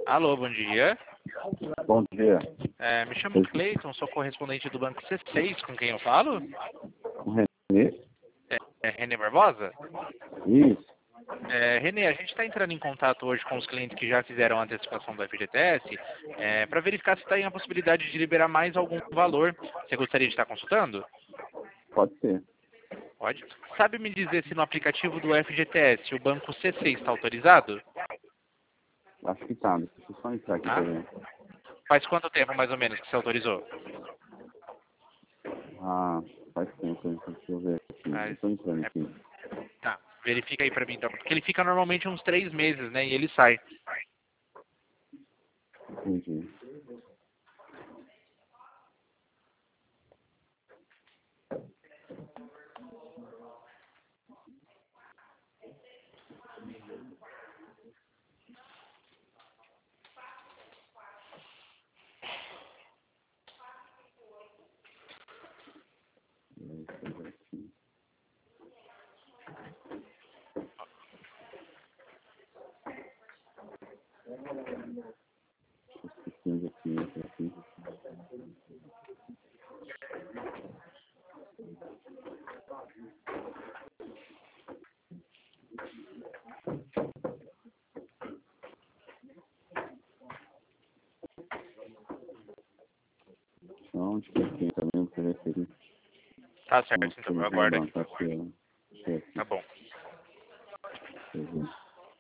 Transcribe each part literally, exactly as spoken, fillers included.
Alô, bom dia. Bom dia. É, me chamo Cleiton, sou correspondente do Banco C seis, com quem eu falo? O Renê? É, é Renê Barbosa? Isso. É, Renê, a gente está entrando em contato hoje com os clientes que já fizeram a antecipação do F G T S é, para verificar se tem a possibilidade de liberar mais algum valor. Você gostaria de estar consultando? Pode ser. Pode. Sabe me dizer se no aplicativo do F G T S o Banco C seis está autorizado? Acho que tá. Deixa eu só entrar aqui Ah. pra ver. Faz quanto tempo, mais ou menos, que você autorizou? Ah, faz tempo. Hein? Deixa eu ver aqui. Ah, Eu tô entrando é, aqui. tá, verifica aí para mim então. Porque ele fica normalmente uns três meses, né? E ele sai. Entendi. Deixa eu ver aqui. Esquecendo aqui, entra aqui. Onde que eu tenho também pra ver se ele... Tá certo, então eu aguardo aqui. Tá aqui, ó. Deixa eu aqui. Tá bom. Deixa eu ver.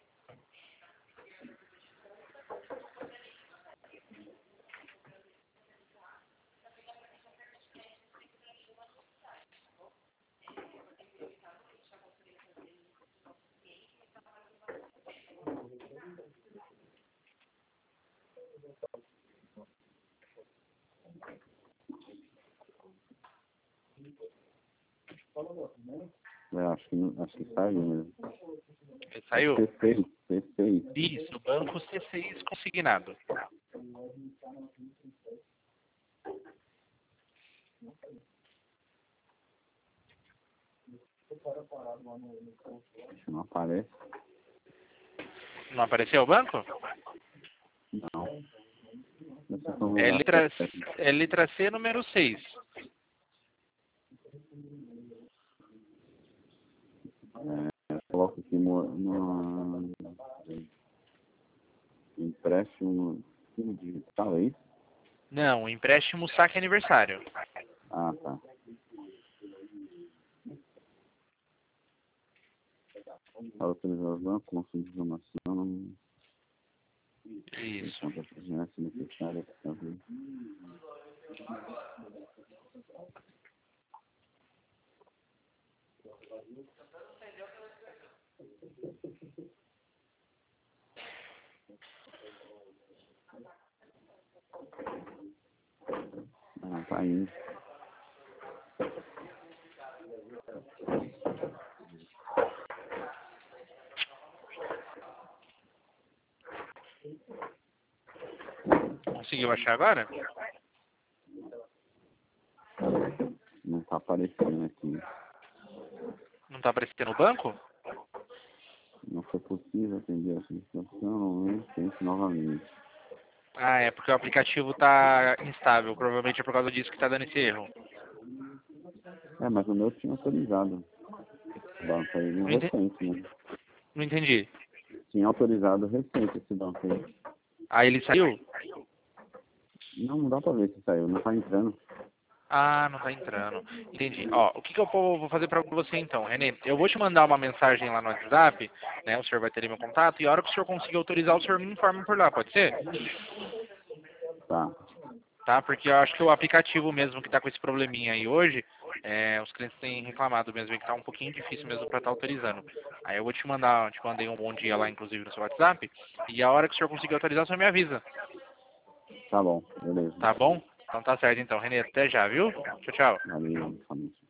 É, acho que, não- acho que saiu mesmo. Ele saiu? C seis. C seis. Isso, Banco C seis consignado. Não aparece. Não apareceu o banco? Não. Deixa eu só É olhar. letra, é letra C, número seis. É, coloco aqui no, no empréstimo no digital, é isso? Não, empréstimo saque aniversário. Ah, tá. Autorizar o banco, consumo de informação, não... Isso. Conta presidência necessária para fazer. Ah, tá indo. Conseguiu achar agora? Não tá aparecendo aqui. Não tá aparecendo o banco? Não foi possível atender a solicitação, né? Tente novamente. Ah, é porque o aplicativo tá instável. Provavelmente é por causa disso que tá dando esse erro. É, mas o meu tinha autorizado. O banco aí, Não, ente... recente, né? Não entendi. Tinha autorizado recente esse banco aí. Ah, ele saiu? Não, não dá pra ver se saiu, não tá entrando. Ah, não tá entrando. Entendi. Ó, o que, que eu vou vou fazer pra você então, Renê? Eu vou te mandar uma mensagem lá no WhatsApp, né? O senhor vai ter ali meu contato, e a hora que o senhor conseguir autorizar, o senhor me informa por lá, pode ser? Tá. Tá? Porque eu acho que o aplicativo mesmo que tá com esse probleminha aí hoje, é, os clientes têm reclamado mesmo que tá um pouquinho difícil mesmo pra estar autorizando. Aí eu vou te mandar, te mandei um bom dia lá, inclusive, no seu WhatsApp, e a hora que o senhor conseguir autorizar, o senhor me avisa. Tá bom, beleza. Tá bom? Então tá certo então, Renê. Até já, viu? Tchau, tchau. Valeu, família.